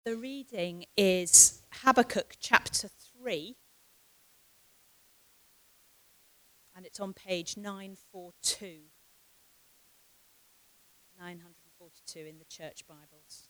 The reading is Habakkuk chapter 3, and it's on page 942 in the church Bibles.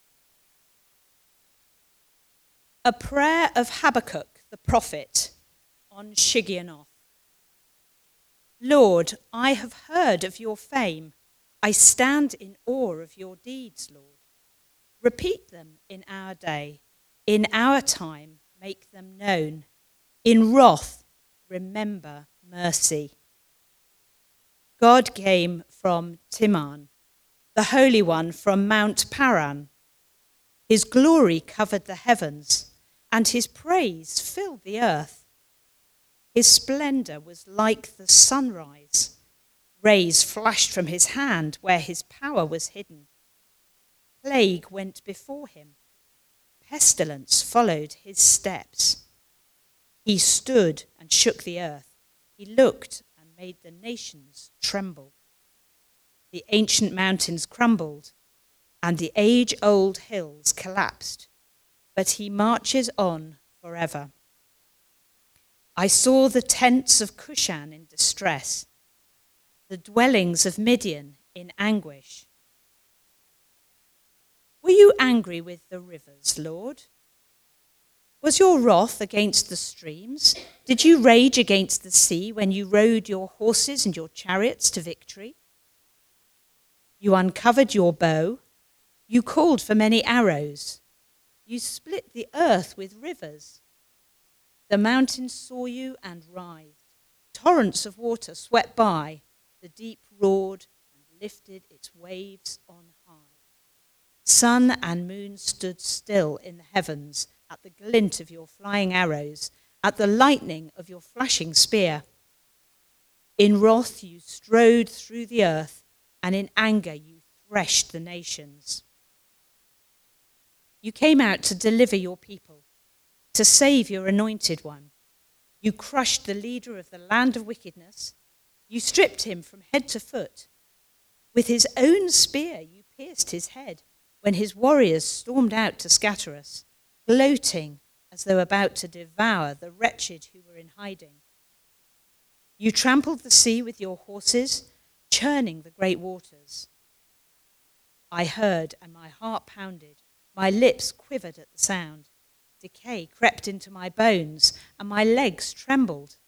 A prayer of Habakkuk the prophet on Shigionoth. Lord, I have heard of your fame. I stand in awe of your deeds, Lord. Repeat them in our day. In our time, make them known. In wrath, remember mercy. God came from Teman, the Holy One from Mount Paran. His glory covered the heavens, and his praise filled the earth. His splendor was like the sunrise. Rays flashed from his hand where his power was hidden. Plague went before him. Pestilence followed his steps. He stood and shook the earth. He looked and made the nations tremble. The ancient mountains crumbled, and the age-old hills collapsed, but he marches on forever. I saw the tents of Cushan in distress, the dwellings of Midian in anguish. Were you angry with the rivers, Lord? Was your wrath against the streams? Did you rage against the sea when you rode your horses and your chariots to victory? You uncovered your bow. You called for many arrows. You split the earth with rivers. The mountains saw you and writhed. Torrents of water swept by. The deep roared and lifted its waves on high. Sun and moon stood still in the heavens at the glint of your flying arrows, at the lightning of your flashing spear. In wrath you strode through the earth, and in anger you threshed the nations. You came out to deliver your people, to save your anointed one. You crushed the leader of the land of wickedness. You stripped him from head to foot. With his own spear you pierced his head when his warriors stormed out to scatter us, gloating as though about to devour the wretched who were in hiding. You trampled the sea with your horses, churning the great waters. I heard, and my heart pounded. My lips quivered at the sound. Decay crept into my bones, and my legs trembled.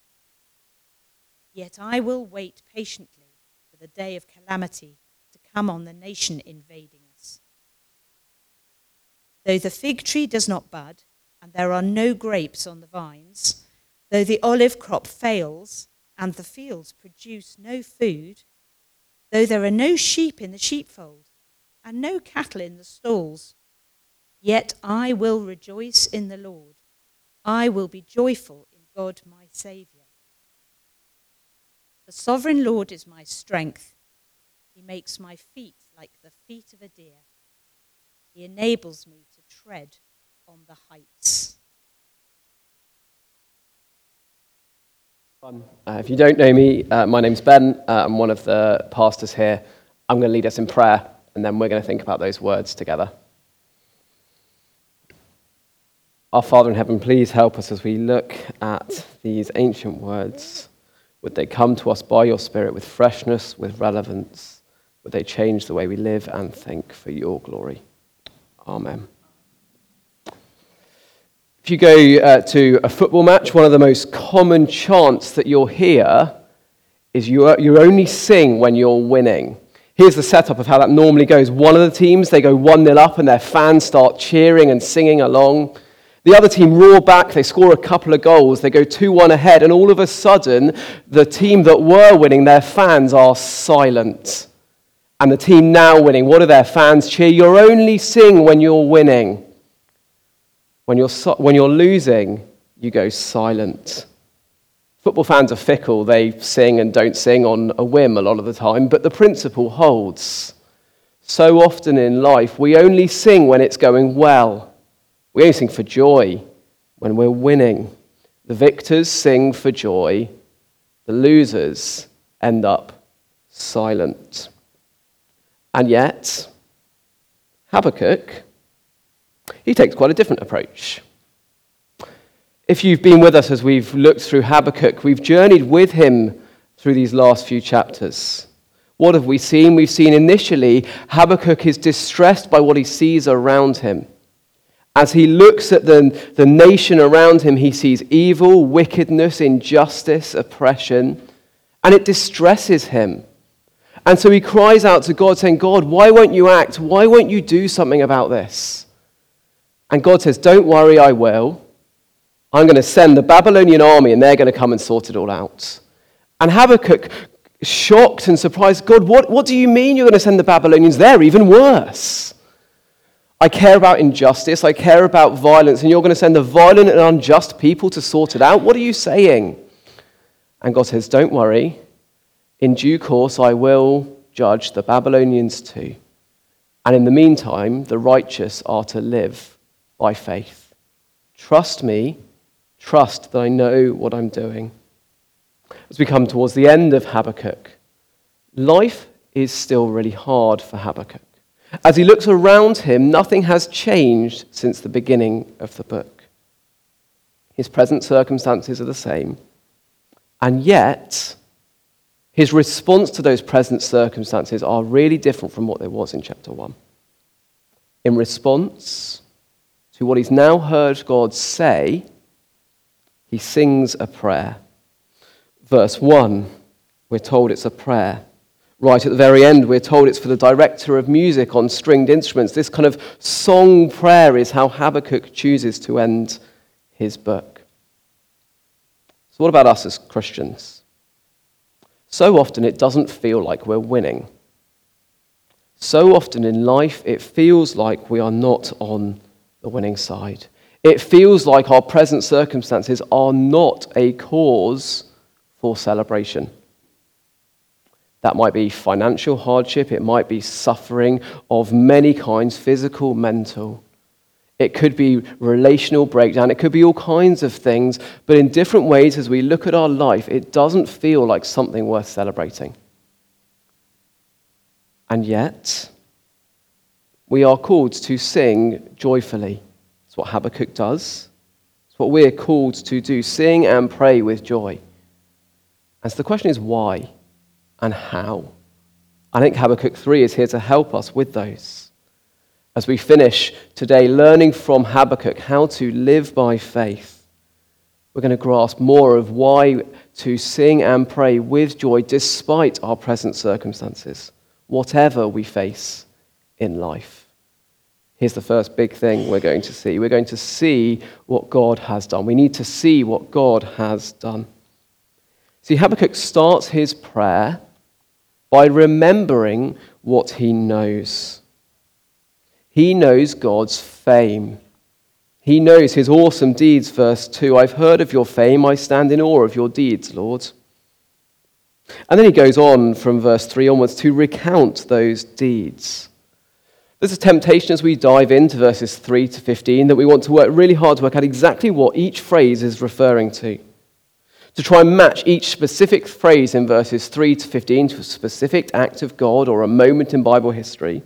Yet I will wait patiently for the day of calamity to come on the nation invading us. Though the fig tree does not bud, and there are no grapes on the vines, though the olive crop fails, and the fields produce no food, though there are no sheep in the sheepfold, and no cattle in the stalls, yet I will rejoice in the Lord. I will be joyful in God my Saviour. The sovereign Lord is my strength. He makes my feet like the feet of a deer. He enables me to tread on the heights. If you don't know me, my name's Ben. I'm one of the pastors here. I'm going to lead us in prayer, and then we're going to think about those words together. Our Father in heaven, please help us as we look at these ancient words. Would they come to us by your Spirit with freshness, with relevance? Would they change the way we live and think for your glory? Amen. If you go to a football match, one of the most common chants that you'll hear is you only sing when you're winning. Here's the setup of how that normally goes. One of the teams, they go 1-0 up and their fans start cheering and singing along. The other team roar back, they score a couple of goals, they go 2-1 ahead, and all of a sudden, the team that were winning, their fans are silent. And the team now winning, what do their fans cheer? You only sing when you're winning. When you're losing, you go silent. Football fans are fickle. They sing and don't sing on a whim a lot of the time, but the principle holds. So often in life, we only sing when it's going well. We only sing for joy when we're winning. The victors sing for joy. The losers end up silent. And yet, Habakkuk He takes quite a different approach. If you've been with us as we've looked through Habakkuk, we've journeyed with him through these last few chapters. What have we seen? We've seen initially Habakkuk is distressed by what he sees around him. As he looks at the nation around him, he sees evil, wickedness, injustice, oppression, and it distresses him. And so he cries out to God saying, God, why won't you act? Why won't you do something about this? And God says, don't worry, I will. I'm going to send the Babylonian army and they're going to come and sort it all out. And Habakkuk, shocked and surprised, God, what do you mean you're going to send the Babylonians? They're even worse. I care about injustice, I care about violence, and you're going to send the violent and unjust people to sort it out? What are you saying? And God says, don't worry. In due course, I will judge the Babylonians too. And in the meantime, the righteous are to live by faith. Trust me, trust that I know what I'm doing. As we come towards the end of Habakkuk, life is still really hard for Habakkuk. As he looks around him, nothing has changed since the beginning of the book. His present circumstances are the same. And yet, his response to those present circumstances are really different from what there was in chapter 1. In response to what he's now heard God say, he sings a prayer. Verse 1, we're told it's a prayer. Right at the very end, we're told it's for the director of music on stringed instruments. This kind of song prayer is how Habakkuk chooses to end his book. So what about us as Christians? So often it doesn't feel like we're winning. So often in life it feels like we are not on the winning side. It feels like our present circumstances are not a cause for celebration. That might be financial hardship, it might be suffering of many kinds, physical, mental. It could be relational breakdown, it could be all kinds of things, but in different ways as we look at our life, it doesn't feel like something worth celebrating. And yet, we are called to sing joyfully. It's what Habakkuk does. It's what we're called to do, sing and pray with joy. And so the question is why? And how? I think Habakkuk 3 is here to help us with those. As we finish today learning from Habakkuk how to live by faith, we're going to grasp more of why to sing and pray with joy despite our present circumstances, whatever we face in life. Here's the first big thing we're going to see. We're going to see what God has done. We need to see what God has done. See, Habakkuk starts his prayer by remembering what he knows. He knows God's fame. He knows his awesome deeds, verse 2. I've heard of your fame, I stand in awe of your deeds, Lord. And then he goes on from verse 3 onwards to recount those deeds. There's a temptation as we dive into verses 3 to 15 that we want to work really hard to work out exactly what each phrase is referring to try and match each specific phrase in verses 3 to 15 to a specific act of God or a moment in Bible history.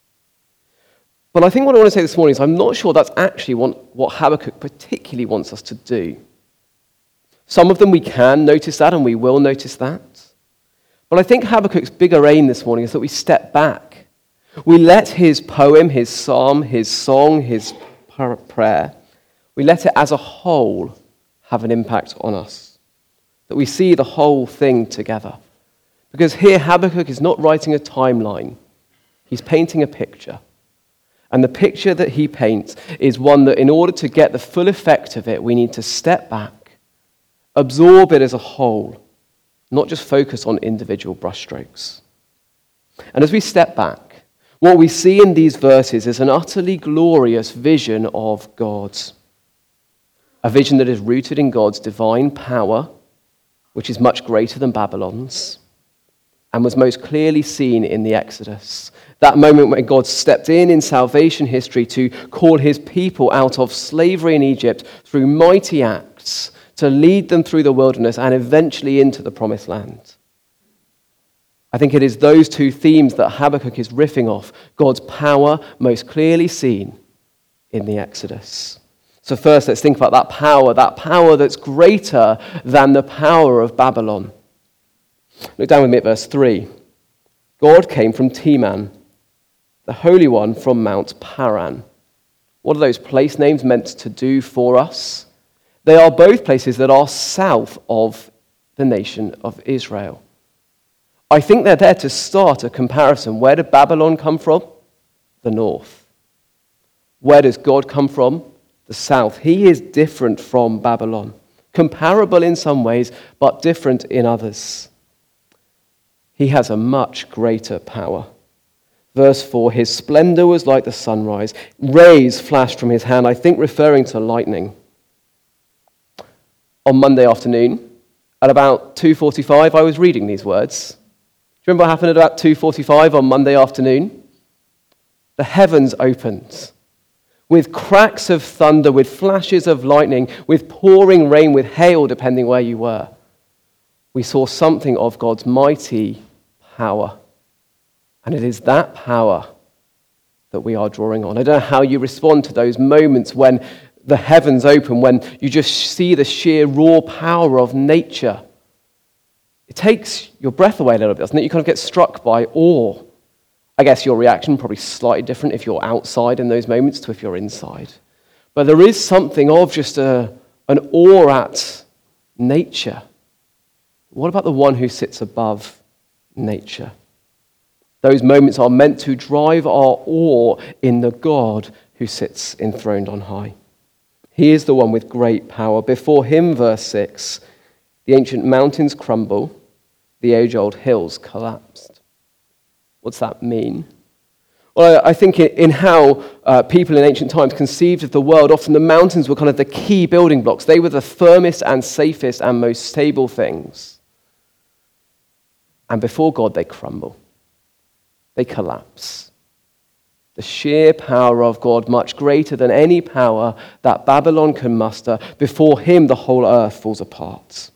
But I think what I want to say this morning is I'm not sure that's actually what Habakkuk particularly wants us to do. Some of them we can notice that and we will notice that. But I think Habakkuk's bigger aim this morning is that we step back. We let his poem, his psalm, his song, his prayer, we let it as a whole have an impact on us. That we see the whole thing together. Because here Habakkuk is not writing a timeline. He's painting a picture. And the picture that he paints is one that in order to get the full effect of it, we need to step back, absorb it as a whole, not just focus on individual brushstrokes. And as we step back, what we see in these verses is an utterly glorious vision of God. A vision that is rooted in God's divine power, which is much greater than Babylon's, and was most clearly seen in the Exodus. That moment when God stepped in salvation history to call his people out of slavery in Egypt through mighty acts to lead them through the wilderness and eventually into the promised land. I think it is those two themes that Habakkuk is riffing off. God's power most clearly seen in the Exodus. So first, let's think about that power that's greater than the power of Babylon. Look down with me at verse 3. God came from Teman, the Holy One from Mount Paran. What are those place names meant to do for us? They are both places that are south of the nation of Israel. I think they're there to start a comparison. Where did Babylon come from? The north. Where does God come from? The south. He is different from Babylon. Comparable in some ways, but different in others. He has a much greater power. Verse 4, his splendor was like the sunrise. Rays flashed from his hand, I think referring to lightning. On Monday afternoon, at about 2:45, I was reading these words. Do you remember what happened at about 2:45 on Monday afternoon? The heavens opened with cracks of thunder, with flashes of lightning, with pouring rain, with hail, depending where you were. We saw something of God's mighty power. And it is that power that we are drawing on. I don't know how you respond to those moments when the heavens open, when you just see the sheer raw power of nature. It takes your breath away a little bit, doesn't it? You kind of get struck by awe. I guess your reaction probably slightly different if you're outside in those moments to if you're inside. But there is something of just an awe at nature. What about the one who sits above nature? Those moments are meant to drive our awe in the God who sits enthroned on high. He is the one with great power. Before him, verse 6, the ancient mountains crumble, the age-old hills collapsed. What's that mean? Well, I think in how people in ancient times conceived of the world, often the mountains were kind of the key building blocks. They were the firmest and safest and most stable things. And before God, they crumble. They collapse. The sheer power of God, much greater than any power that Babylon can muster. Before him, the whole earth falls apart.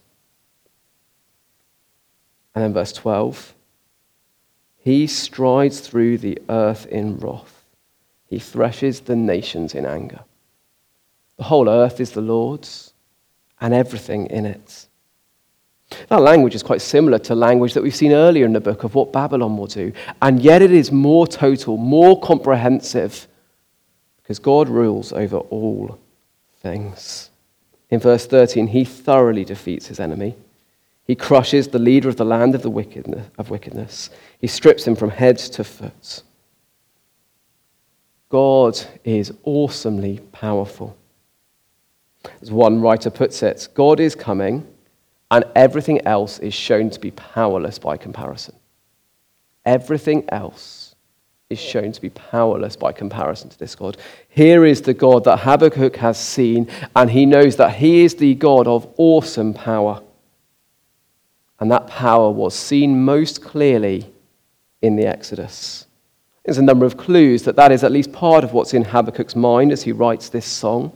And then verse 12. He strides through the earth in wrath. He threshes the nations in anger. The whole earth is the Lord's, and everything in it. That language is quite similar to language that we've seen earlier in the book of what Babylon will do. And yet it is more total, more comprehensive, because God rules over all things. In verse 13, he thoroughly defeats his enemy. He crushes the leader of the land of wickedness. He strips him from head to foot. God is awesomely powerful. As one writer puts it, God is coming, and everything else is shown to be powerless by comparison. Everything else is shown to be powerless by comparison to this God. Here is the God that Habakkuk has seen, and he knows that he is the God of awesome power. And that power was seen most clearly in the Exodus. There's a number of clues that is at least part of what's in Habakkuk's mind as he writes this song.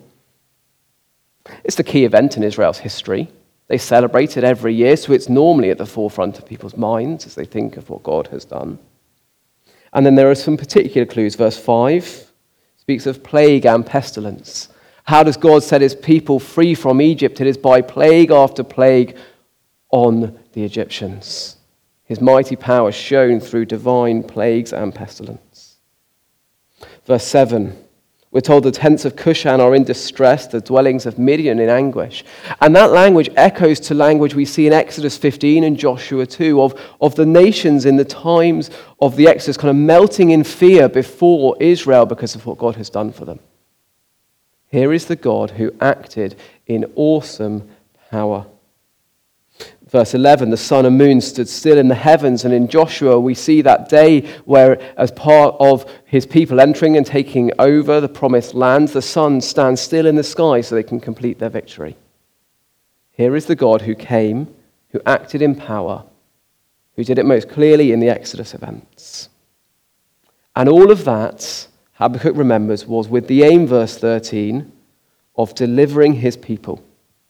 It's the key event in Israel's history. They celebrate it every year, so it's normally at the forefront of people's minds as they think of what God has done. And then there are some particular clues. Verse 5 speaks of plague and pestilence. How does God set his people free from Egypt? It is by plague after plague on the Egyptians. His mighty power shown through divine plagues and pestilence. Verse 7, we're told the tents of Cushan are in distress, the dwellings of Midian in anguish. And that language echoes to language we see in Exodus 15 and Joshua 2 of the nations in the times of the Exodus kind of melting in fear before Israel because of what God has done for them. Here is the God who acted in awesome power. Verse 11, the sun and moon stood still in the heavens, and in Joshua we see that day where, as part of his people entering and taking over the promised land, the sun stands still in the sky so they can complete their victory. Here is the God who came, who acted in power, who did it most clearly in the Exodus events. And all of that, Habakkuk remembers, was with the aim, verse 13, of delivering his people,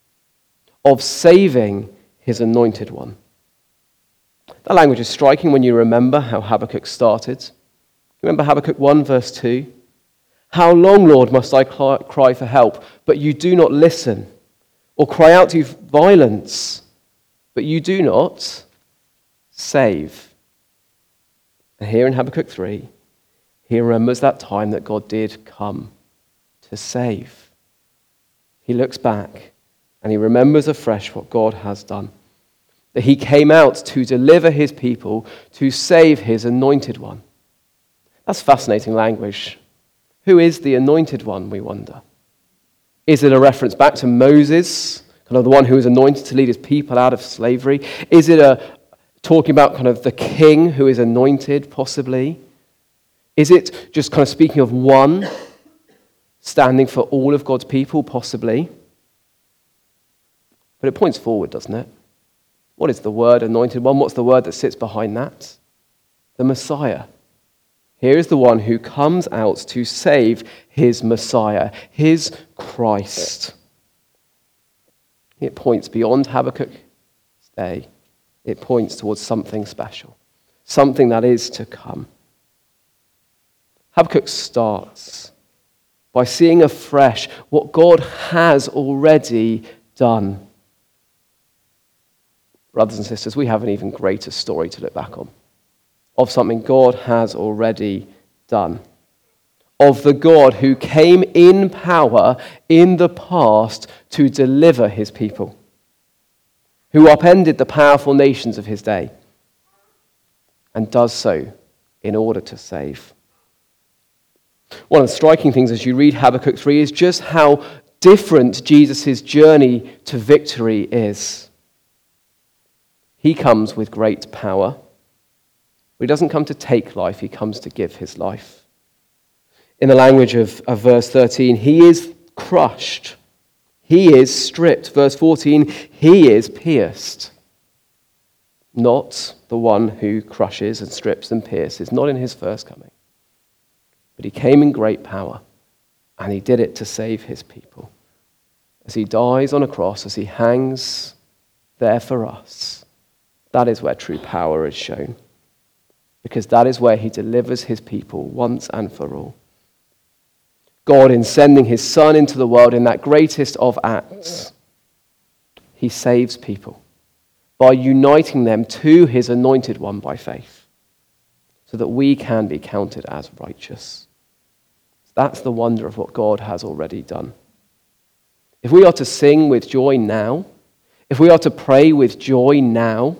of saving his anointed one. That language is striking when you remember how Habakkuk started. Remember Habakkuk 1 verse 2? How long, Lord, must I cry for help, but you do not listen, or cry out to you violence, but you do not save? And here in Habakkuk 3, he remembers that time that God did come to save. He looks back and he remembers afresh what God has done. That he came out to deliver his people, to save his anointed one. That's fascinating language. Who is the anointed one, we wonder? Is it a reference back to Moses, kind of the one who was anointed to lead his people out of slavery? Is it talking about kind of the king who is anointed, possibly? Is it just kind of speaking of one standing for all of God's people, possibly? But it points forward, doesn't it? What is the word anointed one? What's the word that sits behind that? The Messiah. Here is the one who comes out to save his Messiah, his Christ. It points beyond Habakkuk's day. It points towards something special, something that is to come. Habakkuk starts by seeing afresh what God has already done. Brothers and sisters, we have an even greater story to look back on, of something God has already done, of the God who came in power in the past to deliver his people, who upended the powerful nations of his day, and does so in order to save. One of the striking things as you read Habakkuk 3 is just how different Jesus' journey to victory is. He comes with great power. He doesn't come to take life, he comes to give his life. In the language of verse 13, he is crushed. He is stripped. Verse 14, he is pierced. Not the one who crushes and strips and pierces, not in his first coming. But he came in great power, and he did it to save his people. As he dies on a cross, as he hangs there for us, that is where true power is shown. Because that is where he delivers his people once and for all. God, in sending his Son into the world in that greatest of acts, he saves people by uniting them to his anointed one by faith, so that we can be counted as righteous. That's the wonder of what God has already done. If we are to sing with joy now, if we are to pray with joy now,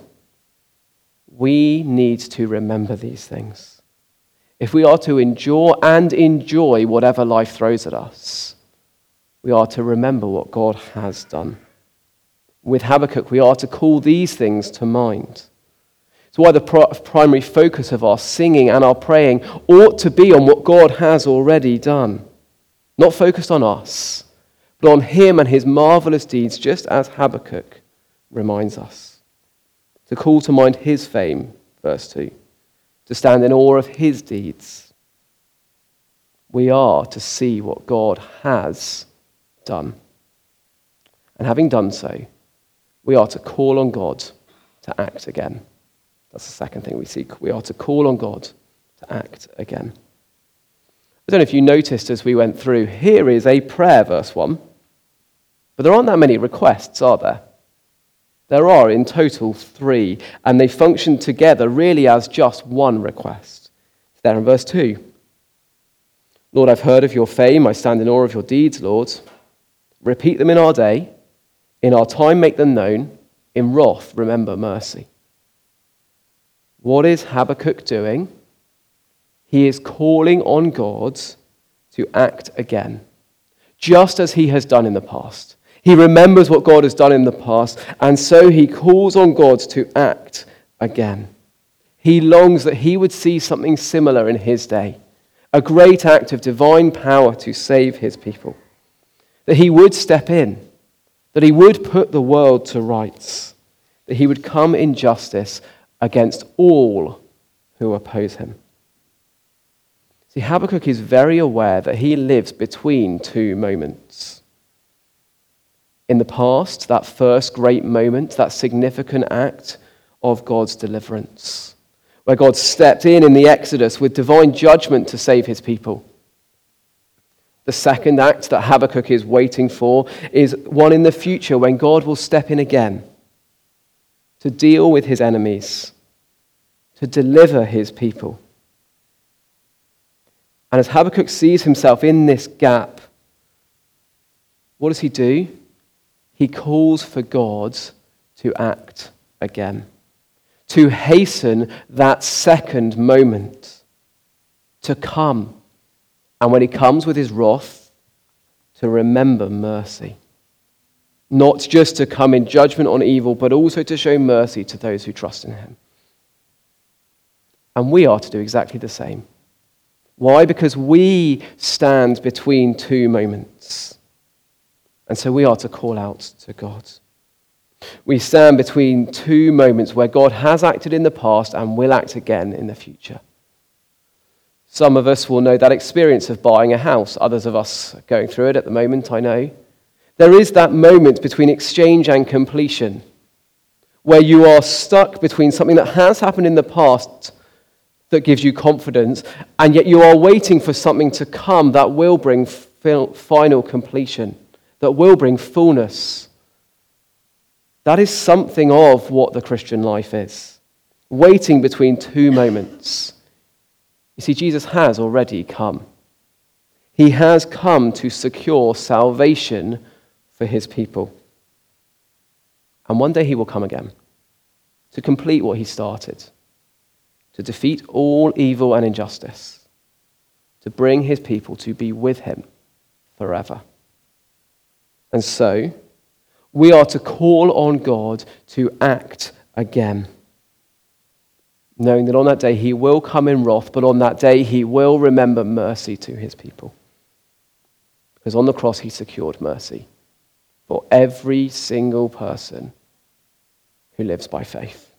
we need to remember these things. If we are to endure and enjoy whatever life throws at us, we are to remember what God has done. With Habakkuk, we are to call these things to mind. It's why the primary focus of our singing and our praying ought to be on what God has already done. Not focused on us, but on him and his marvelous deeds, just as Habakkuk reminds us. To call to mind his fame, verse 2. To stand in awe of his deeds. We are to see what God has done. And having done so, we are to call on God to act again. That's the second thing we see. We are to call on God to act again. I don't know if you noticed as we went through, here is a prayer, verse 1. But there aren't that many requests, are there? There are in total 3, and they function together really as just one request. It's there in verse 2. Lord, I've heard of your fame. I stand in awe of your deeds, Lord. Repeat them in our day. In our time, make them known. In wrath, remember mercy. What is Habakkuk doing? He is calling on God to act again, just as he has done in the past. He remembers what God has done in the past, and so he calls on God to act again. He longs that he would see something similar in his day, a great act of divine power to save his people, that he would step in, that he would put the world to rights, that he would come in justice against all who oppose him. See, Habakkuk is very aware that he lives between 2 moments. In the past, that first great moment, that significant act of God's deliverance, where God stepped in the Exodus with divine judgment to save his people. The second act that Habakkuk is waiting for is one in the future when God will step in again to deal with his enemies, to deliver his people. And as Habakkuk sees himself in this gap, what does he do? He calls for God to act again, to hasten that second moment, to come. And when he comes with his wrath, to remember mercy. Not just to come in judgment on evil, but also to show mercy to those who trust in him. And we are to do exactly the same. Why? Because we stand between two moments. And so we are to call out to God. We stand between two moments where God has acted in the past and will act again in the future. Some of us will know that experience of buying a house. Others of us are going through it at the moment, I know. There is that moment between exchange and completion where you are stuck between something that has happened in the past that gives you confidence, and yet you are waiting for something to come that will bring final completion, that will bring fullness. That is something of what the Christian life is. Waiting between two moments. You see, Jesus has already come. He has come to secure salvation for his people. And one day he will come again to complete what he started, to defeat all evil and injustice, to bring his people to be with him forever. And so, we are to call on God to act again, knowing that on that day he will come in wrath, but on that day he will remember mercy to his people. Because on the cross he secured mercy for every single person who lives by faith.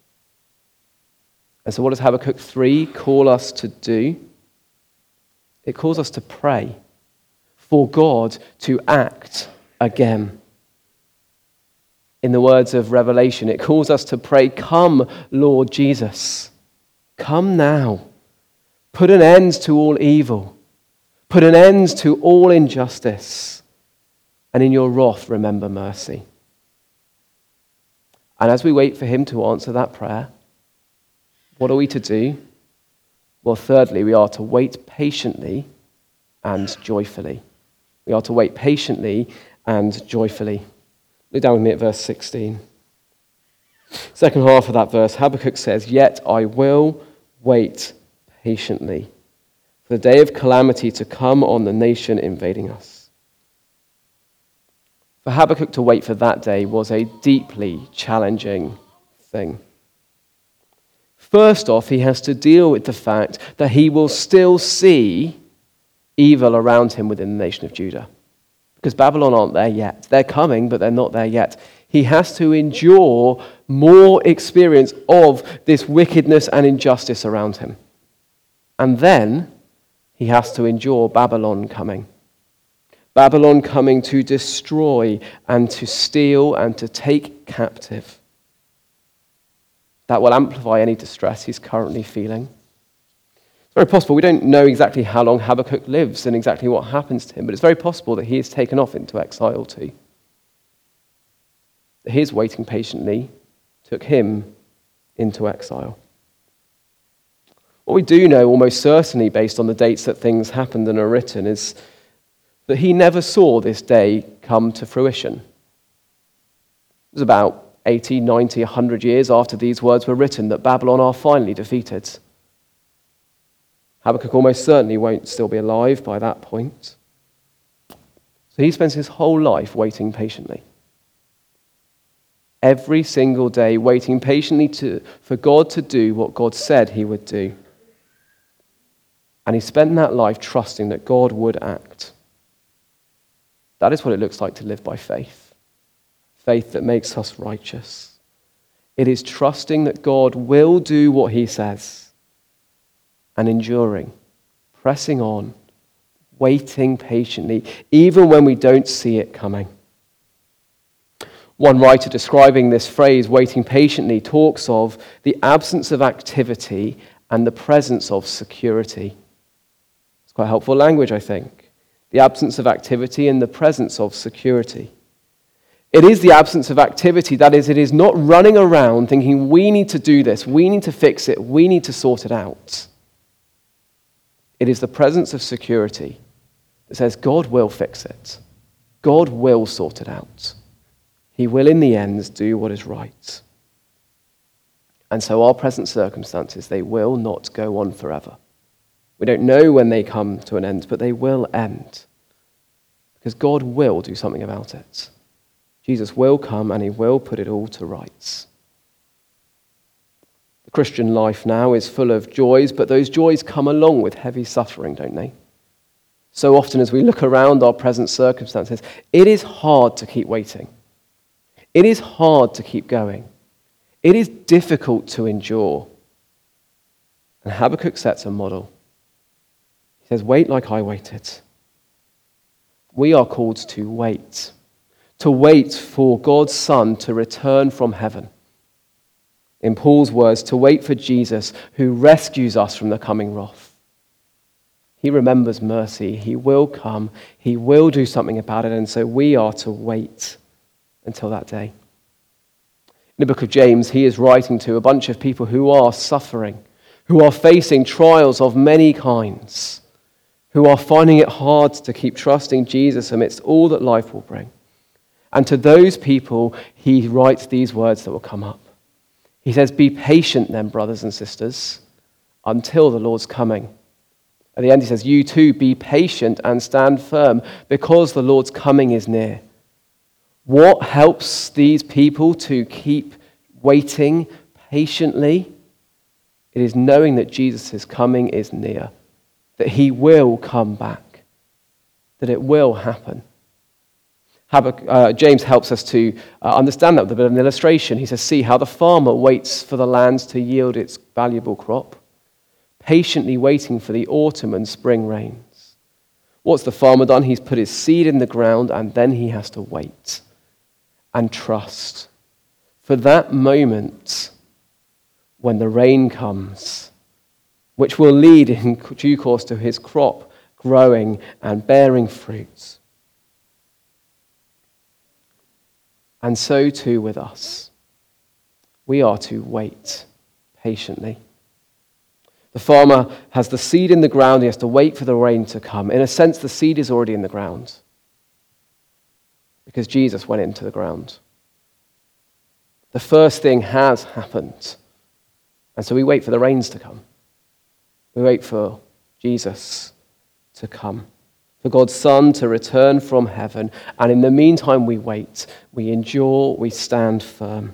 And so what does Habakkuk 3 call us to do? It calls us to pray for God to act again. In the words of Revelation, it calls us to pray, "Come, Lord Jesus. Come now. Put an end to all evil. Put an end to all injustice. And in your wrath, remember mercy." And as we wait for him to answer that prayer, what are we to do? Well, thirdly, we are to wait patiently and joyfully. We are to wait patiently and joyfully. Look down with me at verse 16. Second half of that verse, Habakkuk says, "Yet I will wait patiently for the day of calamity to come on the nation invading us." For Habakkuk to wait for that day was a deeply challenging thing. First off, he has to deal with the fact that he will still see evil around him within the nation of Judah. Because Babylon aren't there yet. They're coming, but they're not there yet. He has to endure more experience of this wickedness and injustice around him. And then he has to endure Babylon coming. Babylon coming to destroy and to steal and to take captive. That will amplify any distress he's currently feeling. It's very possible, we don't know exactly how long Habakkuk lives and exactly what happens to him, but it's very possible that he is taken off into exile too. That his waiting patiently took him into exile. What we do know almost certainly based on the dates that things happened and are written is that he never saw this day come to fruition. It was about 80, 90, 100 years after these words were written that Babylon are finally defeated. Habakkuk almost certainly won't still be alive by that point. So he spends his whole life waiting patiently. Every single day waiting patiently for God to do what God said he would do. And he spent that life trusting that God would act. That is what it looks like to live by faith. Faith that makes us righteous. It is trusting that God will do what he says and enduring, pressing on, waiting patiently, even when we don't see it coming. One writer describing this phrase, waiting patiently, talks of the absence of activity and the presence of security. It's quite helpful language, I think. the absence of activity and the presence of security. It is the absence of activity, that is, it is not running around thinking we need to do this, we need to fix it, we need to sort it out. It is the presence of security that says God will fix it. God will sort it out. He will in the end do what is right. And so our present circumstances, they will not go on forever. We don't know when they come to an end, but they will end. Because God will do something about it. Jesus will come and he will put it all to rights. The Christian life now is full of joys, but those joys come along with heavy suffering, don't they? So often as we look around our present circumstances, it is hard to keep waiting. It is hard to keep going. It is difficult to endure. And Habakkuk sets a model. He says, wait like I waited. We are called to wait for God's Son to return from heaven. In Paul's words, to wait for Jesus who rescues us from the coming wrath. He remembers mercy. He will come. He will do something about it. And so we are to wait until that day. In the book of James, he is writing to a bunch of people who are suffering, who are facing trials of many kinds, who are finding it hard to keep trusting Jesus amidst all that life will bring. And to those people, he writes these words that will come up. He says, be patient then, brothers and sisters, until the Lord's coming. At the end, he says, you too, be patient and stand firm, because the Lord's coming is near. What helps these people to keep waiting patiently? It is knowing that Jesus' coming is near, that he will come back, that it will happen. James helps us to understand that with a bit of an illustration. He says, see how the farmer waits for the land to yield its valuable crop, patiently waiting for the autumn and spring rains. What's the farmer done? He's put his seed in the ground, and then he has to wait and trust for that moment when the rain comes, which will lead in due course to his crop growing and bearing fruits. And so too with us. We are to wait patiently. The farmer has the seed in the ground. He has to wait for the rain to come. In a sense, the seed is already in the ground because Jesus went into the ground. The first thing has happened. And so we wait for the rains to come. We wait for Jesus to come, for God's Son to return from heaven. And in the meantime, we wait, we endure, we stand firm.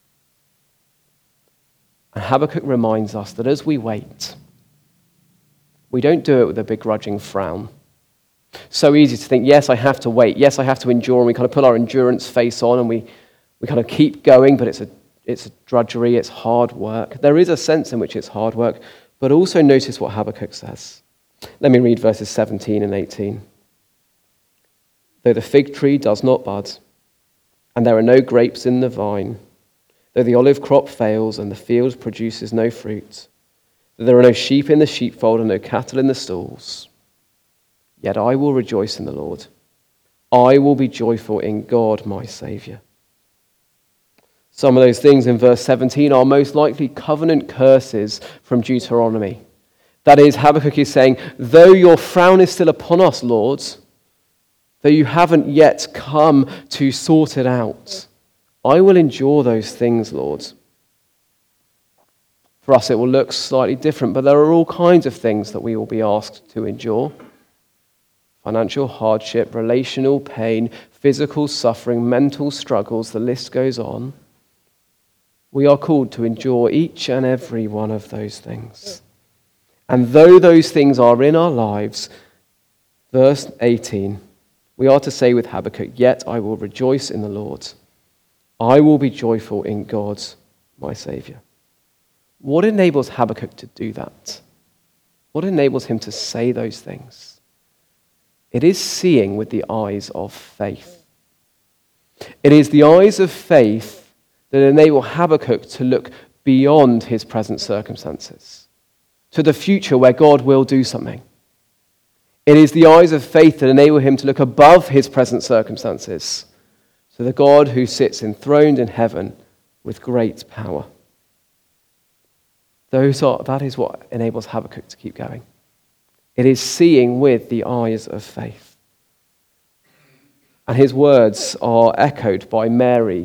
And Habakkuk reminds us that as we wait, we don't do it with a begrudging frown. So easy to think, yes, I have to wait. Yes, I have to endure. And we kind of put our endurance face on and we kind of keep going, but it's a drudgery, it's hard work. There is a sense in which it's hard work, but also notice what Habakkuk says. Let me read verses 17 and 18. Though the fig tree does not bud, and there are no grapes in the vine, though the olive crop fails and the field produces no fruit, though there are no sheep in the sheepfold and no cattle in the stalls, yet I will rejoice in the Lord. I will be joyful in God, my Saviour. Some of those things in verse 17 are most likely covenant curses from Deuteronomy. That is, Habakkuk is saying, though your frown is still upon us, Lord, though you haven't yet come to sort it out, I will endure those things, Lord. For us, it will look slightly different, but there are all kinds of things that we will be asked to endure. Financial hardship, relational pain, physical suffering, mental struggles, the list goes on. We are called to endure each and every one of those things. And though those things are in our lives, verse 18, we are to say with Habakkuk, yet I will rejoice in the Lord. I will be joyful in God, my Saviour. What enables Habakkuk to do that? What enables him to say those things? It is seeing with the eyes of faith. It is the eyes of faith that enable Habakkuk to look beyond his present circumstances, to the future where God will do something. It is the eyes of faith that enable him to look above his present circumstances to the God who sits enthroned in heaven with great power. That is what enables Habakkuk to keep going. It is seeing with the eyes of faith. And his words are echoed by Mary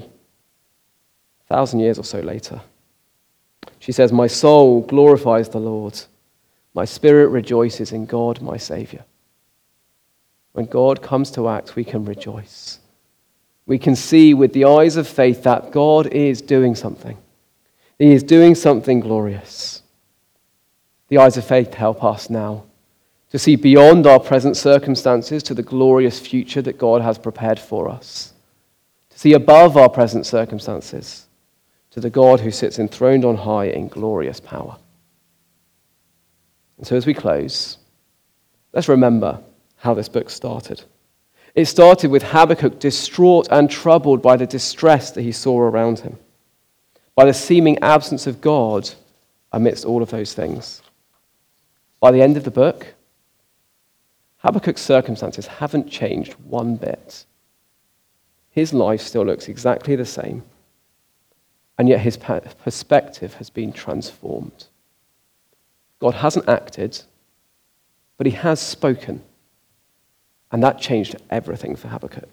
1,000 years or so later. She says, "My soul glorifies the Lord. My spirit rejoices in God, my Savior." When God comes to act, we can rejoice. We can see with the eyes of faith that God is doing something. He is doing something glorious. The eyes of faith help us now to see beyond our present circumstances to the glorious future that God has prepared for us. To see above our present circumstances to the God who sits enthroned on high in glorious power. And so as we close, let's remember how this book started. It started with Habakkuk distraught and troubled by the distress that he saw around him, by the seeming absence of God amidst all of those things. By the end of the book, Habakkuk's circumstances haven't changed one bit. His life still looks exactly the same, and yet his perspective has been transformed. God hasn't acted, but he has spoken, and that changed everything for Habakkuk.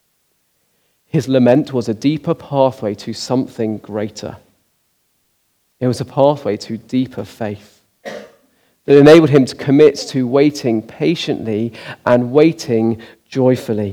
His lament was a deeper pathway to something greater. It was a pathway to deeper faith that enabled him to commit to waiting patiently and waiting joyfully.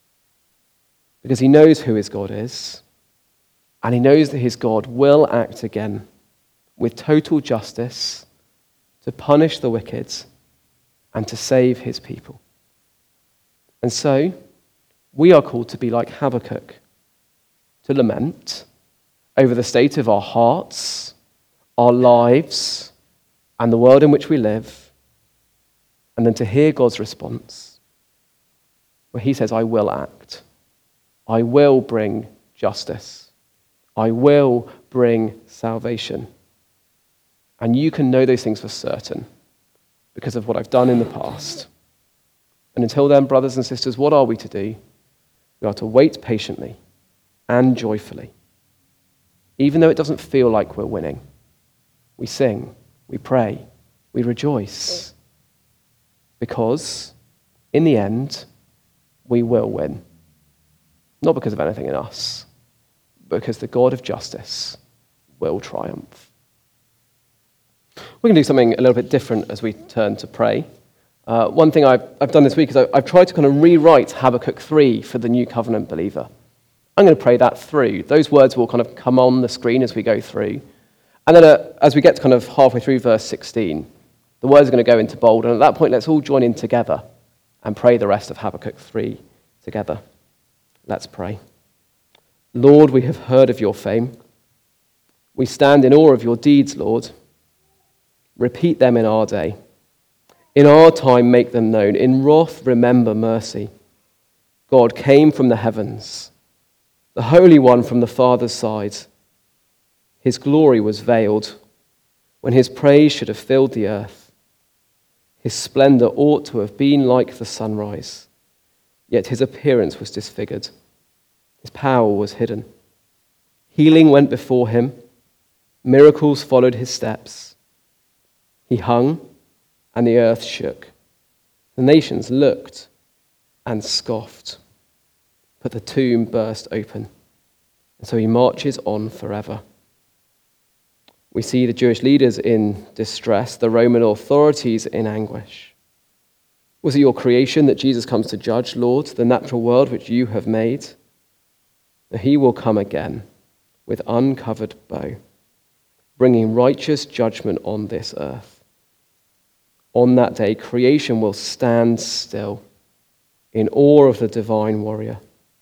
Because he knows who his God is, and he knows that his God will act again with total justice to punish the wicked and to save his people. And so, we are called to be like Habakkuk, to lament over the state of our hearts, our lives, and the world in which we live, and then to hear God's response, where he says, "I will act. I will bring justice. I will bring salvation." And you can know those things for certain because of what I've done in the past. And until then, brothers and sisters, what are we to do? We are to wait patiently and joyfully. Even though it doesn't feel like we're winning, we sing, we pray, we rejoice. Because in the end, we will win. Not because of anything in us, but because the God of justice will triumph. We're going to do something a little bit different as we turn to pray. One thing I've done this week is I've tried to kind of rewrite Habakkuk 3 for the New Covenant believer. I'm going to pray that through. Those words will kind of come on the screen as we go through. And then as we get to kind of halfway through verse 16, the words are going to go into bold. And at that point, let's all join in together and pray the rest of Habakkuk 3 together. Let's pray. Lord, we have heard of your fame. We stand in awe of your deeds, Lord. Repeat them in our day. In our time, make them known. In wrath, remember mercy. God came from the heavens, the Holy One from the Father's side. His glory was veiled when his praise should have filled the earth. His splendor ought to have been like the sunrise, yet his appearance was disfigured. His power was hidden. Healing went before him. Miracles followed his steps. He hung, and the earth shook. The nations looked and scoffed, but the tomb burst open, and so he marches on forever. We see the Jewish leaders in distress, the Roman authorities in anguish. Was it your creation that Jesus comes to judge, Lord, the natural world which you have made? He will come again with uncovered bow, bringing righteous judgment on this earth. On that day, creation will stand still in awe of the divine warrior.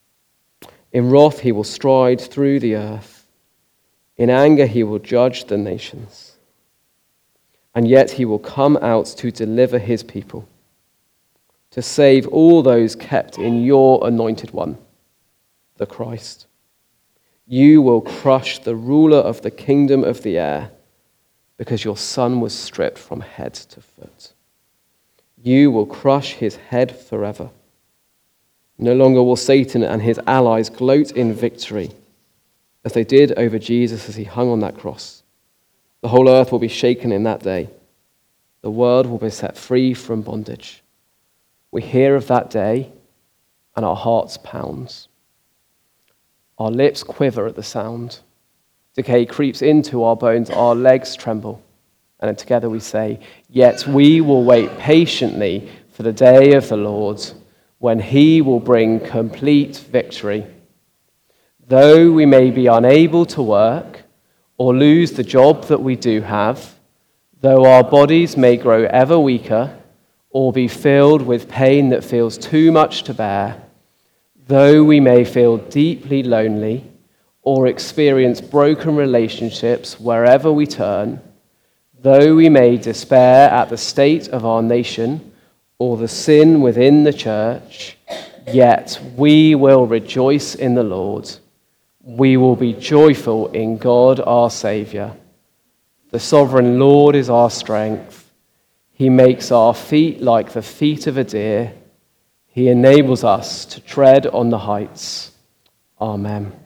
In wrath, he will stride through the earth. In anger, he will judge the nations. And yet he will come out to deliver his people, to save all those kept in your anointed one, the Christ. You will crush the ruler of the kingdom of the air, because your son was stripped from head to foot. You will crush his head forever. No longer will Satan and his allies gloat in victory, as they did over Jesus as he hung on that cross. The whole earth will be shaken in that day. The world will be set free from bondage. We hear of that day, and our hearts pound. Our lips quiver at the sound. Decay creeps into our bones, our legs tremble. And then together we say, yet we will wait patiently for the day of the Lord, when he will bring complete victory. Though we may be unable to work or lose the job that we do have, though our bodies may grow ever weaker or be filled with pain that feels too much to bear, though we may feel deeply lonely or experience broken relationships wherever we turn, though we may despair at the state of our nation or the sin within the church, yet we will rejoice in the Lord. We will be joyful in God our Saviour. The sovereign Lord is our strength. He makes our feet like the feet of a deer. He enables us to tread on the heights. Amen.